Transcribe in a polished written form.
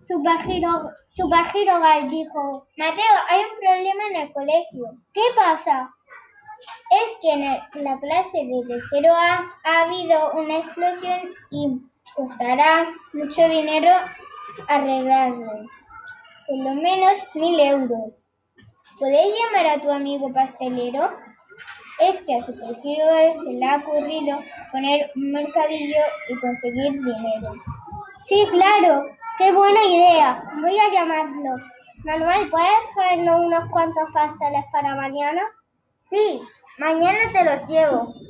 Supergiro Gal dijo: Mateo, hay un problema en el colegio. ¿Qué pasa? Es que en la clase de tercero A ha habido una explosión y costará mucho dinero arreglarlo. Por lo menos 1.000 euros. ¿Puedes llamar a tu amigo pastelero? Es que a Supergiro se le ha ocurrido poner un mercadillo y conseguir dinero. Sí, claro, qué buena idea. Voy a llamarlo. Manuel, ¿puedes traernos unos cuantos pasteles para mañana? Sí, mañana te los llevo.